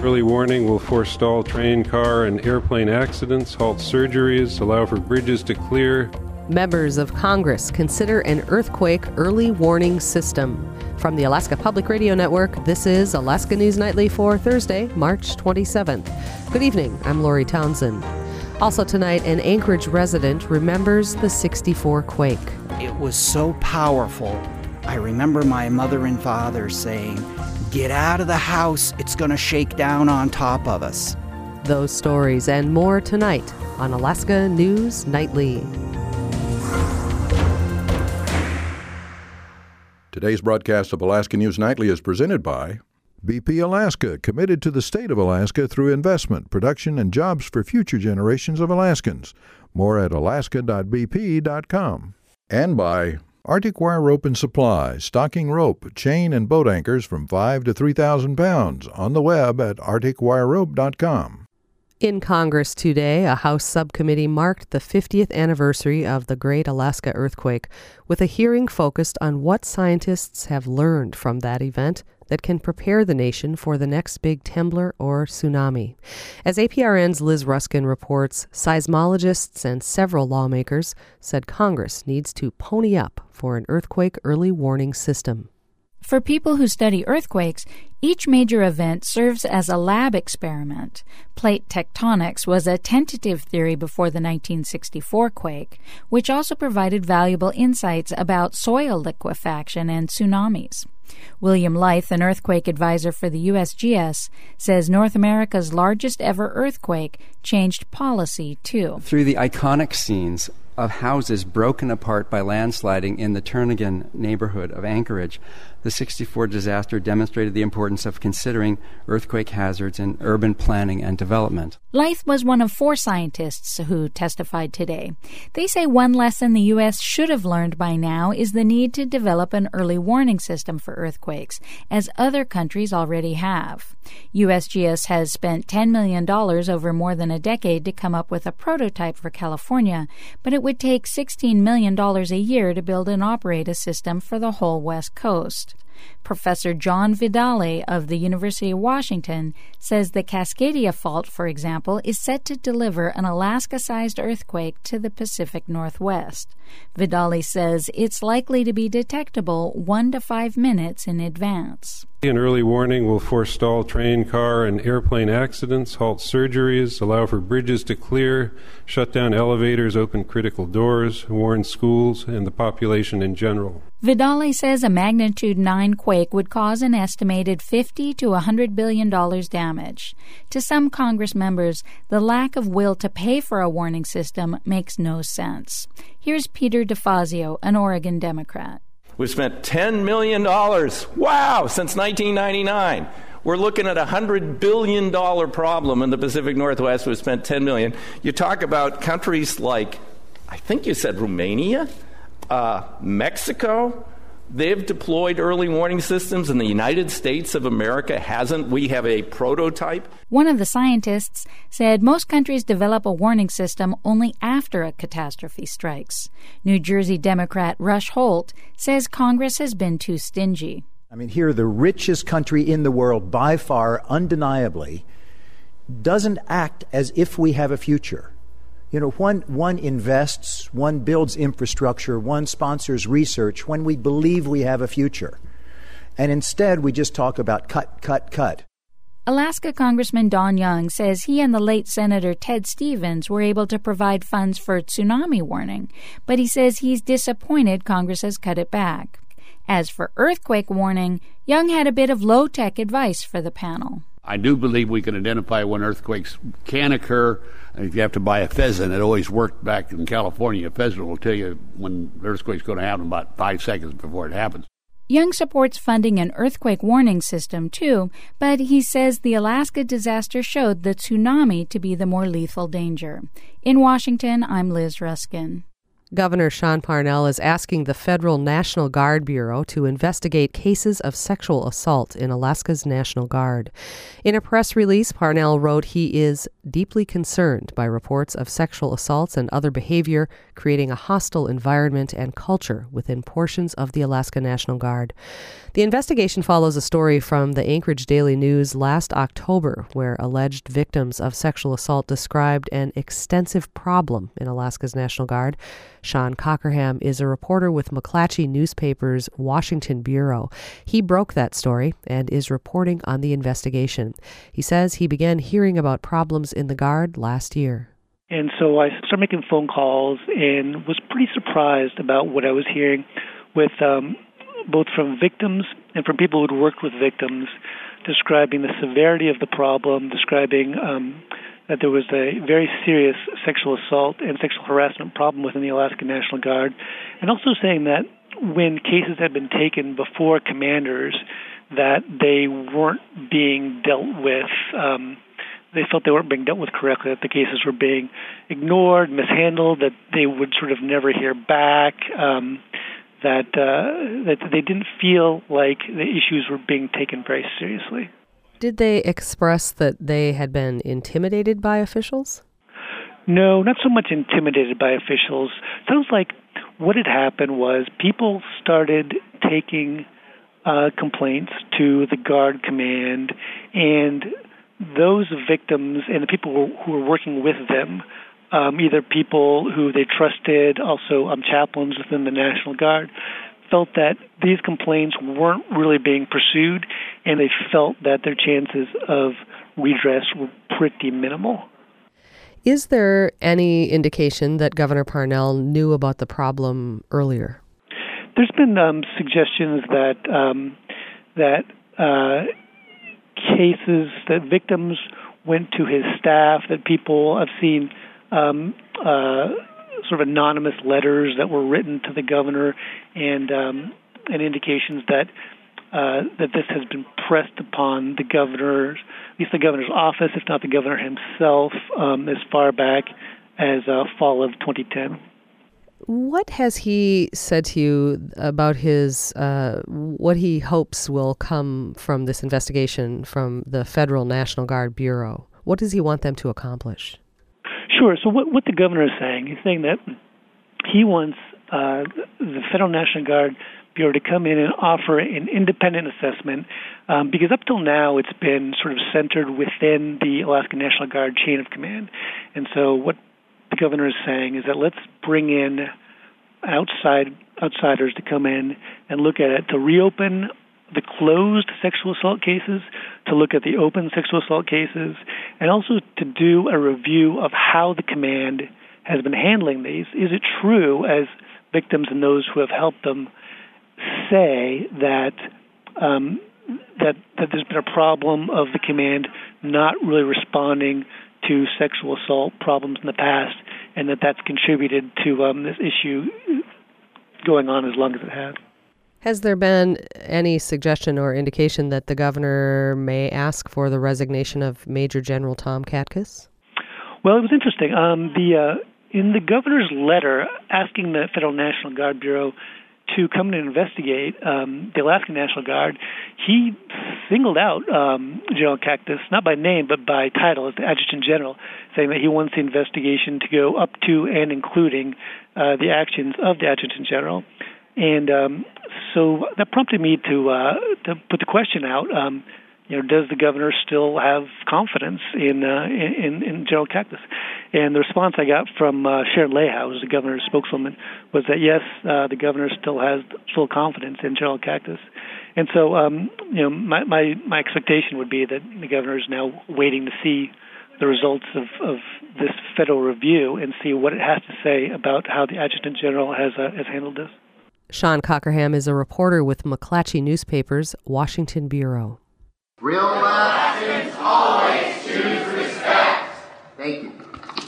Early warning will forestall train, car, and airplane accidents, halt surgeries, allow for bridges to clear. Members of Congress consider an earthquake early warning system. From the Alaska Public Radio Network, this is Alaska News Nightly for Thursday, March 27th. Good evening, I'm Lori Townsend. Also tonight, an Anchorage resident remembers the '64 quake. It was so powerful. I remember my mother and father saying, "Get out of the house, it's going to shake down on top of us." Those stories and more tonight on Alaska News Nightly. Today's broadcast of Alaska News Nightly is presented by BP Alaska, committed to the state of Alaska through investment, production, and jobs for future generations of Alaskans. More at alaska.bp.com. And by Arctic Wire Rope and Supply, stocking rope, chain, and boat anchors from 5 to 3,000 pounds on the web at arcticwirerope.com. In Congress today, a House subcommittee marked the 50th anniversary of the Great Alaska Earthquake, with a hearing focused on what scientists have learned from that event that can prepare the nation for the next big temblor or tsunami. As APRN's Liz Ruskin reports, seismologists and several lawmakers said Congress needs to pony up for an earthquake early warning system. For people who study earthquakes, each major event serves as a lab experiment. Plate tectonics was a tentative theory before the 1964 quake, which also provided valuable insights about soil liquefaction and tsunamis. William Leith, an earthquake advisor for the USGS, says North America's largest ever earthquake changed policy, too. Through the iconic scenes of houses broken apart by landsliding in the Turnagain neighborhood of Anchorage, the '64 disaster demonstrated the importance of considering earthquake hazards in urban planning and development. Leith was one of 4 scientists who testified today. They say one lesson the U.S. should have learned by now is the need to develop an early warning system for earthquakes, as other countries already have. USGS has spent $10 million over more than a decade to come up with a prototype for California, but it would take $16 million a year to build and operate a system for the whole West Coast. Professor John Vidale of the University of Washington says the Cascadia Fault, for example, is set to deliver an Alaska-sized earthquake to the Pacific Northwest. Vidale says it's likely to be detectable 1 to 5 minutes in advance. An early warning will forestall train, car, and airplane accidents, halt surgeries, allow for bridges to clear, shut down elevators, open critical doors, warn schools and the population in general. Vidale says a magnitude 9 quake would cause an estimated $50 to $100 billion damage. To some Congress members, the lack of will to pay for a warning system makes no sense. Here's Peter DeFazio, an Oregon Democrat. We've spent $10 million, wow, since 1999. We're looking at a $100 billion problem in the Pacific Northwest. We've spent $10 million. You talk about countries like, I think you said Romania, Mexico. They've deployed early warning systems, and the United States of America hasn't. We have a prototype. One of the scientists said most countries develop a warning system only after a catastrophe strikes. New Jersey Democrat Rush Holt says Congress has been too stingy. I mean, here, the richest country in the world, by far, undeniably, doesn't act as if we have a future. You know, one invests, one builds infrastructure, one sponsors research when we believe we have a future. And instead, we just talk about cut. Alaska Congressman Don Young says he and the late Senator Ted Stevens were able to provide funds for tsunami warning, but he says he's disappointed Congress has cut it back. As for earthquake warning, Young had a bit of low-tech advice for the panel. I do believe we can identify when earthquakes can occur. If you have to buy a pheasant, it always worked back in California. A pheasant will tell you when the earthquake's going to happen about 5 seconds before it happens. Young supports funding an earthquake warning system, too, but he says the Alaska disaster showed the tsunami to be the more lethal danger. In Washington, I'm Liz Ruskin. Governor Sean Parnell is asking the Federal National Guard Bureau to investigate cases of sexual assault in Alaska's National Guard. In a press release, Parnell wrote he is deeply concerned by reports of sexual assaults and other behavior creating a hostile environment and culture within portions of the Alaska National Guard. The investigation follows a story from the Anchorage Daily News last October, where alleged victims of sexual assault described an extensive problem in Alaska's National Guard. Sean Cockerham is a reporter with McClatchy Newspaper's Washington Bureau. He broke that story and is reporting on the investigation. He says he began hearing about problems in the Guard last year. And so I started making phone calls and was pretty surprised about what I was hearing with both from victims and from people who'd worked with victims, describing the severity of the problem, describing that there was a very serious sexual assault and sexual harassment problem within the Alaska National Guard, and also saying that when cases had been taken before commanders, that they weren't being dealt with. They felt they weren't being dealt with correctly, that the cases were being ignored, mishandled, that they would sort of never hear back, that they didn't feel like the issues were being taken very seriously. Did they express that they had been intimidated by officials? No, not so much intimidated by officials. Sounds like what had happened was people started taking complaints to the Guard Command, and those victims and the people who were working with them, either people who they trusted, also chaplains within the National Guard, felt that these complaints weren't really being pursued, and they felt that their chances of redress were pretty minimal. Is there any indication that Governor Parnell knew about the problem earlier? There's been suggestions that cases that victims went to his staff, that people have seen sort of anonymous letters that were written to the governor, and indications that this has been pressed upon the governor, at least the governor's office, if not the governor himself, as far back as fall of 2010. What has he said to you about his what he hopes will come from this investigation from the Federal National Guard Bureau? What does he want them to accomplish? Sure. So what the governor is saying, he's saying that he wants the Federal National Guard Bureau to come in and offer an independent assessment, because up till now it's been sort of centered within the Alaska National Guard chain of command. And so what the governor is saying is that let's bring in outsiders to come in and look at it, to reopen the closed sexual assault cases, to look at the open sexual assault cases, and also to do a review of how the command has been handling these. Is it true, as victims and those who have helped them say, that that there's been a problem of the command not really responding to sexual assault problems in the past, and that that's contributed to this issue going on as long as it has? Has there been any suggestion or indication that the governor may ask for the resignation of Major General Tom Katkus? Well, it was interesting. In the governor's letter asking the Federal National Guard Bureau to come and investigate the Alaska National Guard, he singled out General Katkus, not by name, but by title, as the Adjutant General, saying that he wants the investigation to go up to and including the actions of the Adjutant General. And so that prompted me to put the question out, does the governor still have confidence in General Katkus? And the response I got from Sharon Lehau, who's the governor's spokeswoman, was that yes, the governor still has full confidence in General Katkus. And so, my expectation would be that the governor is now waiting to see the results of this federal review and see what it has to say about how the Adjutant General has handled this. Sean Cockerham is a reporter with McClatchy Newspaper's Washington Bureau. Real Alaskans always choose respect. Thank you.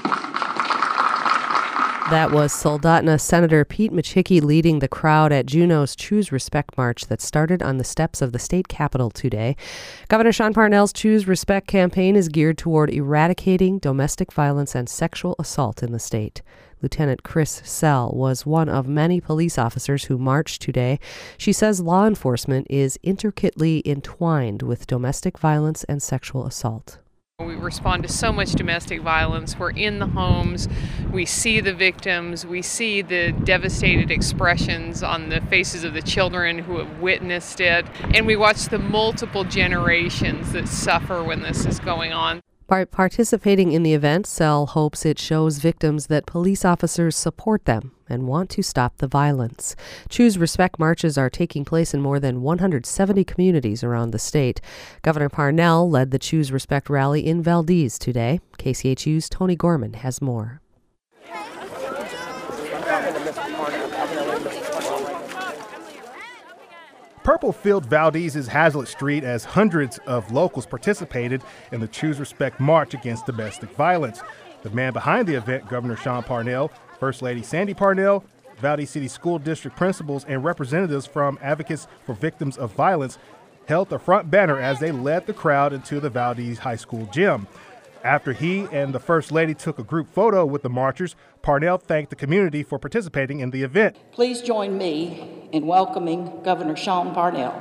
That was Soldotna Senator Pete Micciche leading the crowd at Juneau's Choose Respect March that started on the steps of the state capitol today. Governor Sean Parnell's Choose Respect campaign is geared toward eradicating domestic violence and sexual assault in the state. Lieutenant Chris Sell was one of many police officers who marched today. She says law enforcement is intricately entwined with domestic violence and sexual assault. We respond to so much domestic violence. We're in the homes. We see the victims. We see the devastated expressions on the faces of the children who have witnessed it. And we watch the multiple generations that suffer when this is going on. By participating in the event, Sell hopes it shows victims that police officers support them and want to stop the violence. Choose Respect marches are taking place in more than 170 communities around the state. Governor Parnell led the Choose Respect rally in Valdez today. KCHU's Tony Gorman has more. Purple filled Valdez's Hazlitt Street as hundreds of locals participated in the Choose Respect March against domestic violence. The man behind the event, Governor Sean Parnell, First Lady Sandy Parnell, Valdez City School District principals, and representatives from Advocates for Victims of Violence held the front banner as they led the crowd into the Valdez High School gym. After he and the First Lady took a group photo with the marchers, Parnell thanked the community for participating in the event. Please join me in welcoming Governor Sean Parnell.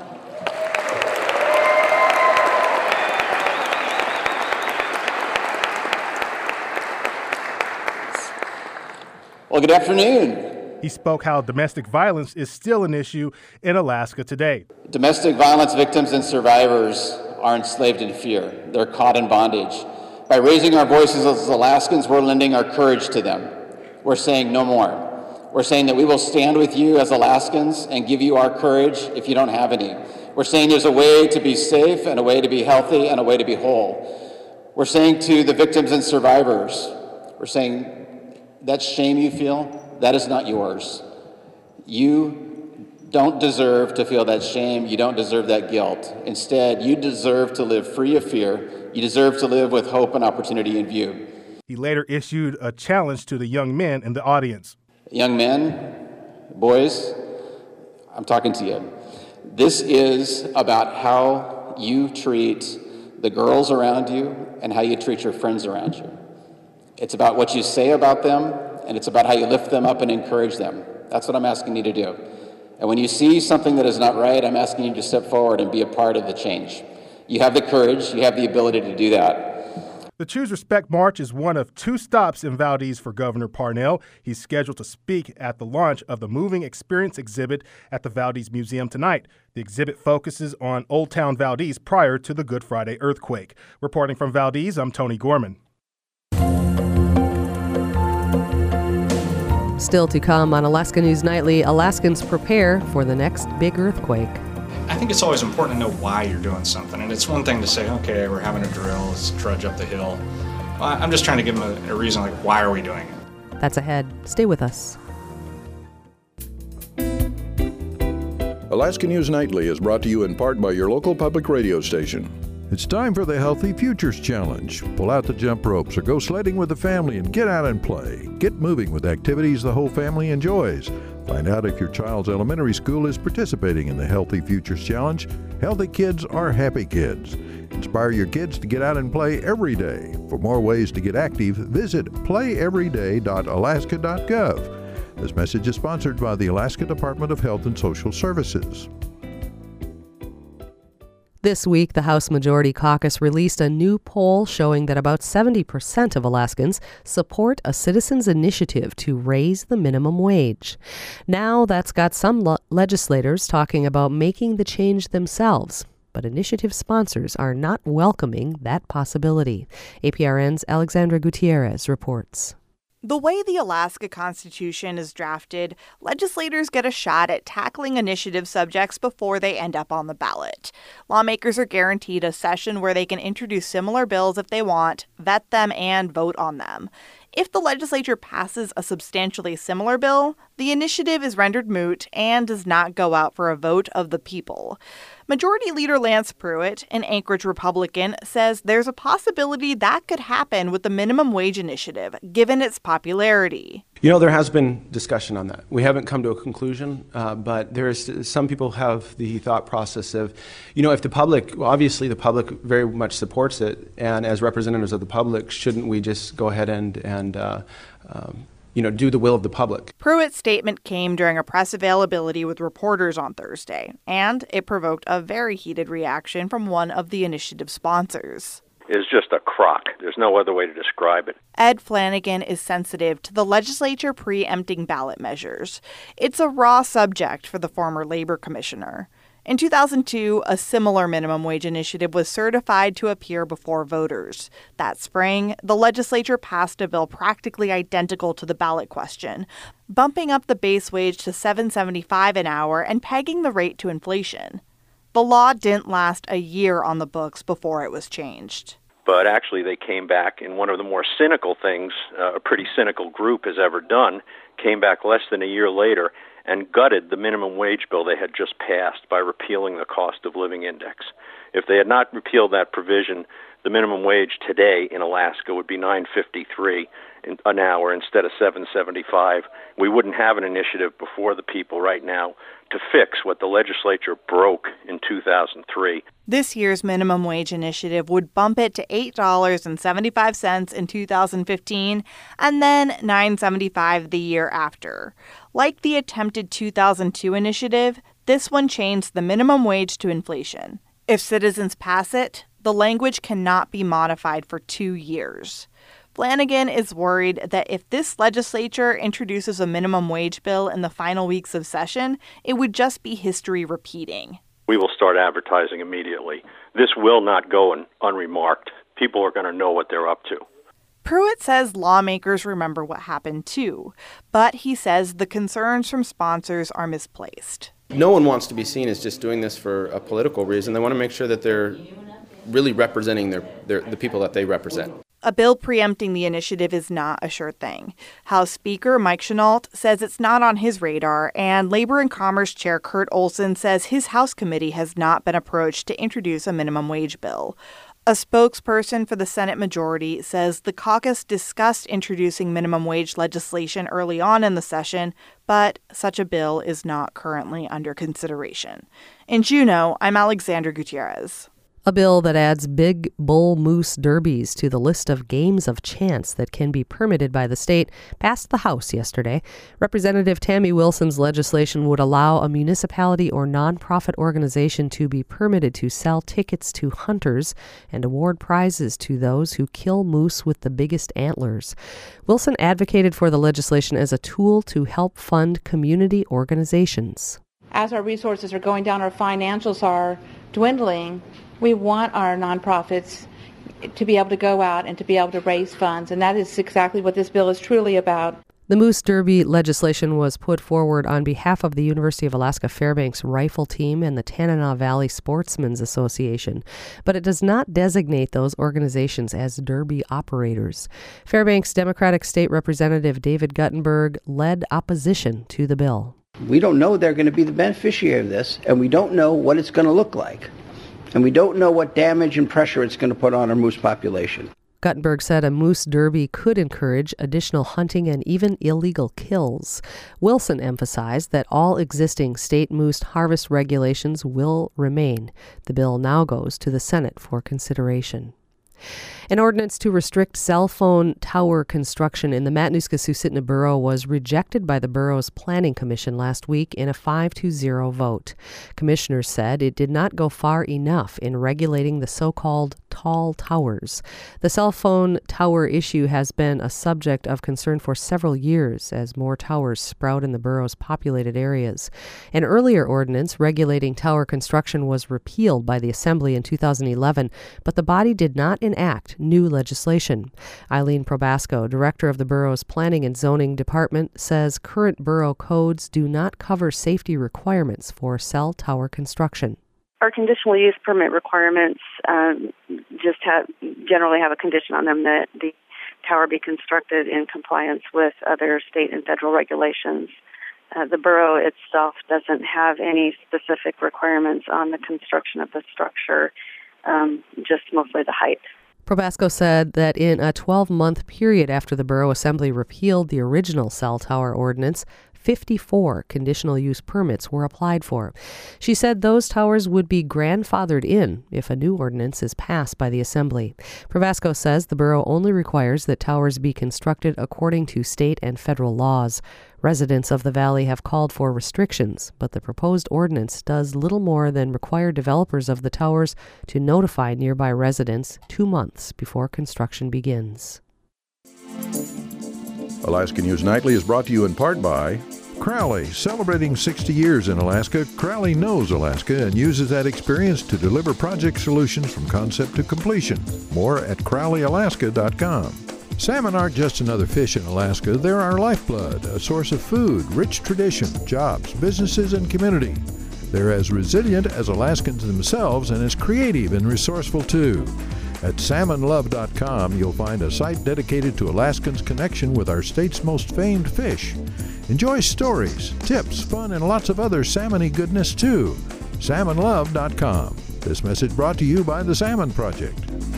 Well, good afternoon. He spoke how domestic violence is still an issue in Alaska today. Domestic violence victims and survivors are enslaved in fear. They're caught in bondage. By raising our voices as Alaskans, we're lending our courage to them. We're saying no more. We're saying that we will stand with you as Alaskans and give you our courage if you don't have any. We're saying there's a way to be safe and a way to be healthy and a way to be whole. We're saying to the victims and survivors, we're saying that shame you feel, that is not yours. You don't deserve to feel that shame. You don't deserve that guilt. Instead, you deserve to live free of fear. You deserve to live with hope and opportunity in view. He later issued a challenge to the young men in the audience. Young men, boys, I'm talking to you. This is about how you treat the girls around you and how you treat your friends around you. It's about what you say about them, and it's about how you lift them up and encourage them. That's what I'm asking you to do. And when you see something that is not right, I'm asking you to step forward and be a part of the change. You have the courage, you have the ability to do that. The Choose Respect March is one of two stops in Valdez for Governor Parnell. He's scheduled to speak at the launch of the Moving Experience exhibit at the Valdez Museum tonight. The exhibit focuses on Old Town Valdez prior to the Good Friday earthquake. Reporting from Valdez, I'm Tony Gorman. Still to come on Alaska News Nightly, Alaskans prepare for the next big earthquake. I think it's always important to know why you're doing something. And it's one thing to say, okay, we're having a drill, let's trudge up the hill. Well, I'm just trying to give them a reason, like, why are we doing it? That's ahead. Stay with us. Alaska News Nightly is brought to you in part by your local public radio station. It's time for the Healthy Futures Challenge. Pull out the jump ropes or go sledding with the family and get out and play. Get moving with activities the whole family enjoys. Find out if your child's elementary school is participating in the Healthy Futures Challenge. Healthy kids are happy kids. Inspire your kids to get out and play every day. For more ways to get active, visit playeveryday.alaska.gov. This message is sponsored by the Alaska Department of Health and Social Services. This week, the House Majority Caucus released a new poll showing that about 70% of Alaskans support a citizens' initiative to raise the minimum wage. Now, that's got some legislators talking about making the change themselves, but initiative sponsors are not welcoming that possibility. APRN's Alexandra Gutierrez reports. The way the Alaska Constitution is drafted, legislators get a shot at tackling initiative subjects before they end up on the ballot. Lawmakers are guaranteed a session where they can introduce similar bills if they want, vet them, and vote on them. If the legislature passes a substantially similar bill, the initiative is rendered moot and does not go out for a vote of the people. Majority Leader Lance Pruitt, an Anchorage Republican, says there's a possibility that could happen with the minimum wage initiative, given its popularity. You know, there has been discussion on that. We haven't come to a conclusion, but some people have the thought process of, you know, if the public, well, obviously the public very much supports it, and as representatives of the public, shouldn't we just go ahead and do the will of the public. Pruitt's statement came during a press availability with reporters on Thursday, and it provoked a very heated reaction from one of the initiative sponsors. Is just a crock. There's no other way to describe it. Ed Flanagan is sensitive to the legislature preempting ballot measures. It's a raw subject for the former labor commissioner. In 2002, a similar minimum wage initiative was certified to appear before voters. That spring, the legislature passed a bill practically identical to the ballot question, bumping up the base wage to $7.75 an hour and pegging the rate to inflation. The law didn't last a year on the books before it was changed. But actually they came back in one of the more cynical things a pretty cynical group has ever done, came back less than a year later and gutted the minimum wage bill they had just passed by repealing the cost of living index. If they had not repealed that provision, the minimum wage today in Alaska would be $9.53 an hour instead of $7.75. We wouldn't have an initiative before the people right now to fix what the legislature broke in 2003. This year's minimum wage initiative would bump it to $8.75 in 2015 and then $9.75 the year after. Like the attempted 2002 initiative, this one changed the minimum wage to inflation. If citizens pass it, the language cannot be modified for 2 years. Flanagan is worried that if this legislature introduces a minimum wage bill in the final weeks of session, it would just be history repeating. We will start advertising immediately. This will not go unremarked. People are going to know what they're up to. Pruitt says lawmakers remember what happened too, but he says the concerns from sponsors are misplaced. No one wants to be seen as just doing this for a political reason. They want to make sure that they're really representing the people that they represent. A bill preempting the initiative is not a sure thing. House Speaker Mike Chenault says it's not on his radar, and Labor and Commerce Chair Kurt Olson says his House committee has not been approached to introduce a minimum wage bill. A spokesperson for the Senate majority says the caucus discussed introducing minimum wage legislation early on in the session, but such a bill is not currently under consideration. In Juneau, I'm Alexandra Gutierrez. A bill that adds big bull moose derbies to the list of games of chance that can be permitted by the state passed the House yesterday. Representative Tammy Wilson's legislation would allow a municipality or nonprofit organization to be permitted to sell tickets to hunters and award prizes to those who kill moose with the biggest antlers. Wilson advocated for the legislation as a tool to help fund community organizations. As our resources are going down, our financials are dwindling, we want our nonprofits to be able to go out and to be able to raise funds, and that is exactly what this bill is truly about. The Moose Derby legislation was put forward on behalf of the University of Alaska Fairbanks Rifle Team and the Tanana Valley Sportsmen's Association, but it does not designate those organizations as derby operators. Fairbanks Democratic State Representative David Guttenberg led opposition to the bill. We don't know they're going to be the beneficiary of this, and we don't know what it's going to look like. And we don't know what damage and pressure it's going to put on our moose population. Guttenberg said a moose derby could encourage additional hunting and even illegal kills. Wilson emphasized that all existing state moose harvest regulations will remain. The bill now goes to the Senate for consideration. An ordinance to restrict cell phone tower construction in the Matanuska-Susitna Borough was rejected by the borough's Planning Commission last week in a 5-0 vote. Commissioners said it did not go far enough in regulating the so-called tall towers. The cell phone tower issue has been a subject of concern for several years as more towers sprout in the borough's populated areas. An earlier ordinance regulating tower construction was repealed by the Assembly in 2011, but the body did not enact new legislation. Eileen Probasco, director of the borough's Planning and Zoning Department, says current borough codes do not cover safety requirements for cell tower construction. Our conditional use permit requirements generally have a condition on them that the tower be constructed in compliance with other state and federal regulations. The borough itself doesn't have any specific requirements on the construction of the structure, just mostly the height. Probasco said that in a 12-month period after the Borough Assembly repealed the original cell tower ordinance, 54 conditional use permits were applied for. She said those towers would be grandfathered in if a new ordinance is passed by the Assembly. Pravasco says the borough only requires that towers be constructed according to state and federal laws. Residents of the valley have called for restrictions, but the proposed ordinance does little more than require developers of the towers to notify nearby residents 2 months before construction begins. Alaska News Nightly is brought to you in part by Crowley. Celebrating 60 years in Alaska, Crowley knows Alaska and uses that experience to deliver project solutions from concept to completion. More at crowleyalaska.com. Salmon aren't just another fish in Alaska. They're our lifeblood, a source of food, rich tradition, jobs, businesses, and community. They're as resilient as Alaskans themselves and as creative and resourceful, too. At salmonlove.com, you'll find a site dedicated to Alaskans' connection with our state's most famed fish. Enjoy stories, tips, fun, and lots of other salmon-y goodness, too. salmonlove.com. This message brought to you by the Salmon Project.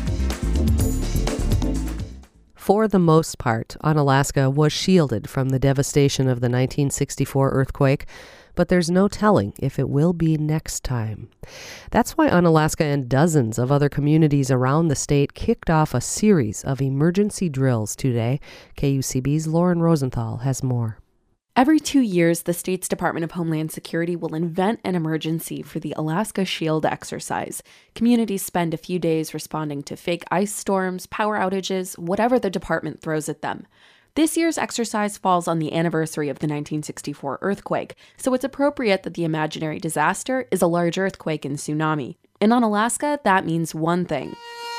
For the most part, Unalaska was shielded from the devastation of the 1964 earthquake, but there's no telling if it will be next time. That's why Unalaska and dozens of other communities around the state kicked off a series of emergency drills today. KUCB's Lauren Rosenthal has more. Every 2 years, the state's Department of Homeland Security will invent an emergency for the Alaska Shield exercise. Communities spend a few days responding to fake ice storms, power outages, whatever the department throws at them. This year's exercise falls on the anniversary of the 1964 earthquake, so it's appropriate that the imaginary disaster is a large earthquake and tsunami. And on Alaska, that means one thing.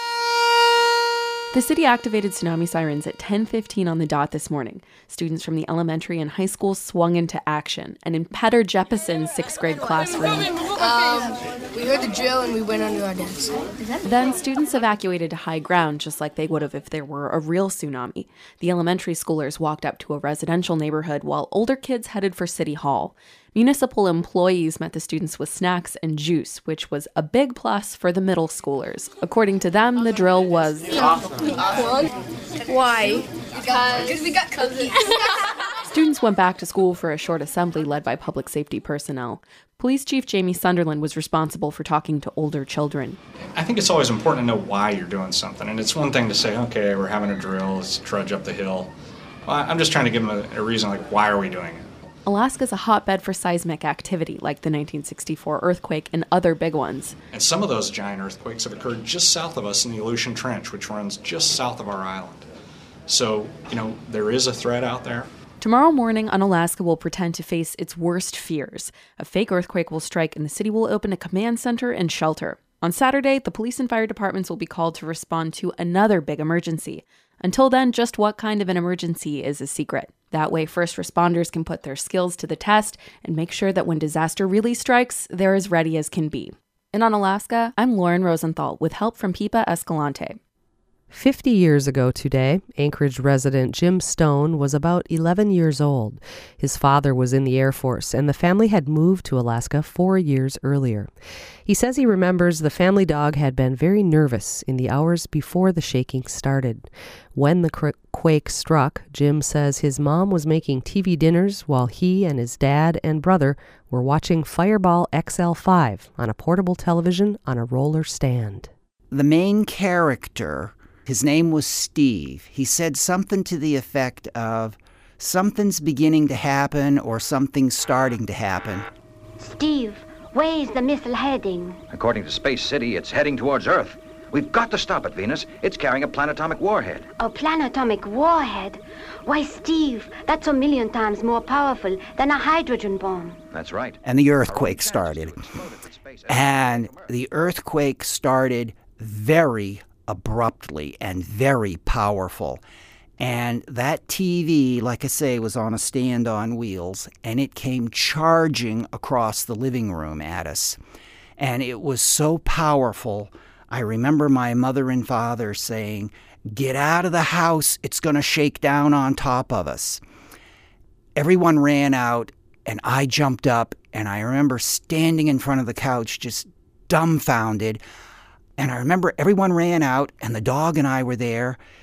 The city activated tsunami sirens at 10:15 on the dot this morning. Students from the elementary and high schools swung into action, and in Petter Jeppesen's 6th grade classroom, we heard the drill and we went under our desks. Then students evacuated to high ground just like they would have if there were a real tsunami. The elementary schoolers walked up to a residential neighborhood while older kids headed for City Hall. Municipal employees met the students with snacks and juice, which was a big plus for the middle schoolers. According to them, the drill was awesome. Why? Because we got cookies. Students went back to school for a short assembly led by public safety personnel. Police Chief Jamie Sunderland was responsible for talking to older children. I think it's always important to know why you're doing something. And it's one thing to say, okay, we're having a drill, let's trudge up the hill. Well, I'm just trying to give them a reason, like, why are we doing it? Alaska's a hotbed for seismic activity, like the 1964 earthquake and other big ones. And some of those giant earthquakes have occurred just south of us in the Aleutian Trench, which runs just south of our island. So, there is a threat out there. Tomorrow morning, Unalaska will pretend to face its worst fears. A fake earthquake will strike and the city will open a command center and shelter. On Saturday, the police and fire departments will be called to respond to another big emergency. Until then, just what kind of an emergency is a secret. That way, first responders can put their skills to the test and make sure that when disaster really strikes, they're as ready as can be. In Unalaska, I'm Lauren Rosenthal with help from Pipa Escalante. 50 years ago today, Anchorage resident Jim Stone was about 11 years old. His father was in the Air Force, and the family had moved to Alaska 4 years earlier. He says he remembers the family dog had been very nervous in the hours before the shaking started. When the quake struck, Jim says his mom was making TV dinners while he and his dad and brother were watching Fireball XL5 on a portable television on a roller stand. The main character, his name was Steve. He said something to the effect of, something's beginning to happen or something's starting to happen. Steve, where is the missile heading? According to Space City, it's heading towards Earth. We've got to stop it, Venus. It's carrying a planetomic warhead. A planetomic warhead? Why, Steve, that's a million times more powerful than a hydrogen bomb. That's right. And the earthquake started. And the earthquake started very abruptly and very powerful. And that TV, like I say, was on a stand on wheels, and it came charging across the living room at us. And it was so powerful, I remember my mother and father saying, "Get out of the house, it's going to shake down on top of us." Everyone ran out, and I jumped up, and I remember standing in front of the couch just dumbfounded. And I remember everyone ran out, and the dog and I were there,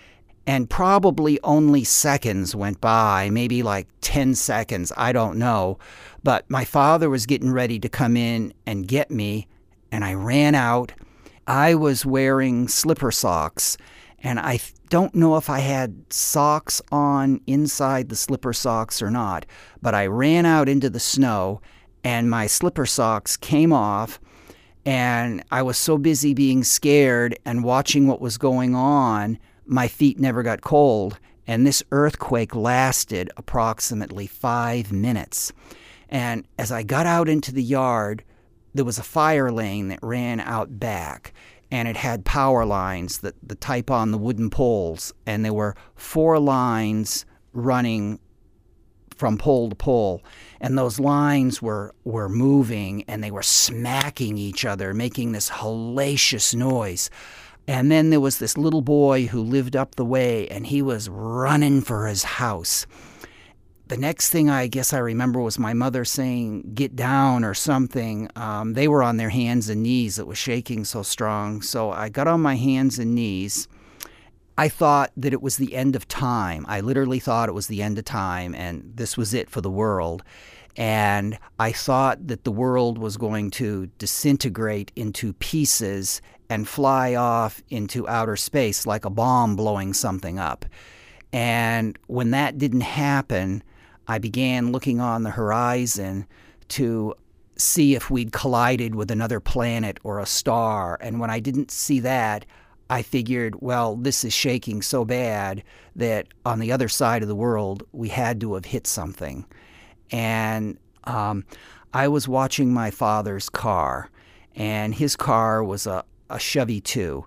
And probably only seconds went by, maybe like 10 seconds, I don't know. But my father was getting ready to come in and get me, and I ran out. I was wearing slipper socks, and I don't know if I had socks on inside the slipper socks or not, but I ran out into the snow, and my slipper socks came off, and I was so busy being scared and watching what was going on, my feet never got cold, and this earthquake lasted approximately 5 minutes. And as I got out into the yard, there was a fire lane that ran out back, and it had power lines, the type on the wooden poles, and there were 4 lines running from pole to pole, and those lines were moving, and they were smacking each other, making this hellacious noise. And then there was this little boy who lived up the way, and he was running for his house. The next thing I guess I remember was my mother saying, "Get down," or something. They were on their hands and knees. It was shaking so strong. So I got on my hands and knees. I thought that it was the end of time. I literally thought it was the end of time, and this was it for the world. And I thought that the world was going to disintegrate into pieces and fly off into outer space like a bomb blowing something up. And when that didn't happen, I began looking on the horizon to see if we'd collided with another planet or a star. And when I didn't see that, I figured, well, this is shaking so bad that on the other side of the world, we had to have hit something. And I was watching my father's car, and his car was a Chevy 2.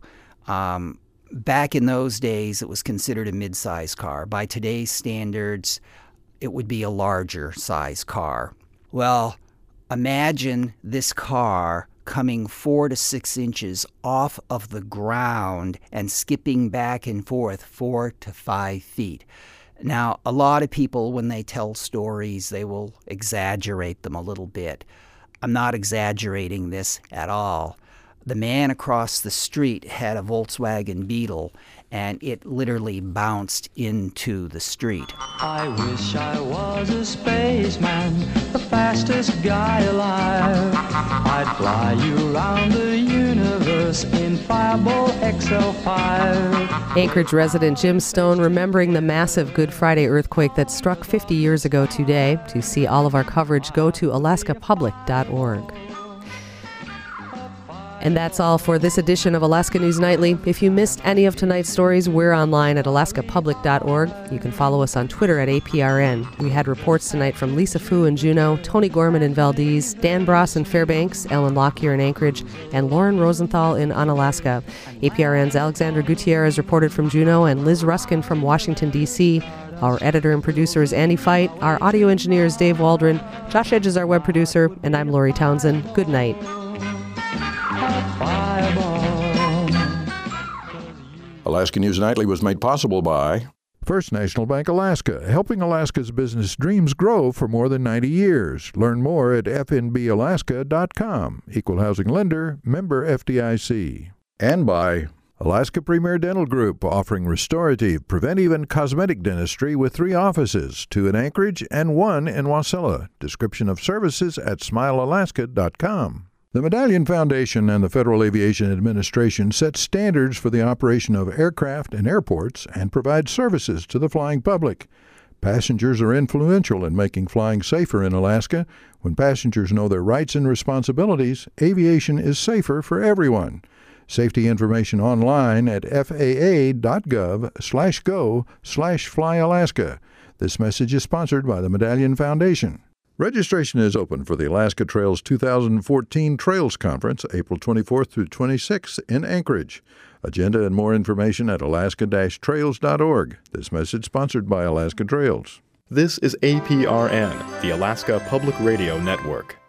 Back in those days, it was considered a mid-size car. By today's standards, it would be a larger size car. Well, imagine this car coming 4 to 6 inches off of the ground and skipping back and forth 4 to 5 feet. Now, a lot of people, when they tell stories, they will exaggerate them a little bit. I'm not exaggerating this at all. The man across the street had a Volkswagen Beetle, and it literally bounced into the street. I wish I was a spaceman, the fastest guy alive. I'd fly you around the universe in Fireball XL5. Anchorage resident Jim Stone remembering the massive Good Friday earthquake that struck 50 years ago today. To see all of our coverage, go to alaskapublic.org. And that's all for this edition of Alaska News Nightly. If you missed any of tonight's stories, we're online at alaskapublic.org. You can follow us on Twitter at APRN. We had reports tonight from Lisa Fu in Juneau, Tony Gorman in Valdez, Dan Bross in Fairbanks, Ellen Lockyer in Anchorage, and Lauren Rosenthal in Unalaska. APRN's Alexandra Gutierrez reported from Juneau, and Liz Ruskin from Washington, D.C. Our editor and producer is Annie Fight. Our audio engineer is Dave Waldron. Josh Edge is our web producer, and I'm Lori Townsend. Good night. Alaska News Nightly was made possible by First National Bank Alaska, helping Alaska's business dreams grow for more than 90 years. Learn more at fnbalaska.com. Equal housing lender, member FDIC. And by Alaska Premier Dental Group, offering restorative, preventive, and cosmetic dentistry with 3 offices, 2 in Anchorage and 1 in Wasilla. Description of services at smilealaska.com. The Medallion Foundation and the Federal Aviation Administration set standards for the operation of aircraft and airports and provide services to the flying public. Passengers are influential in making flying safer in Alaska. When passengers know their rights and responsibilities, aviation is safer for everyone. Safety information online at faa.gov/go/flyalaska. This message is sponsored by the Medallion Foundation. Registration is open for the Alaska Trails 2014 Trails Conference, April 24th through 26th in Anchorage. Agenda and more information at alaska-trails.org. This message sponsored by Alaska Trails. This is APRN, the Alaska Public Radio Network.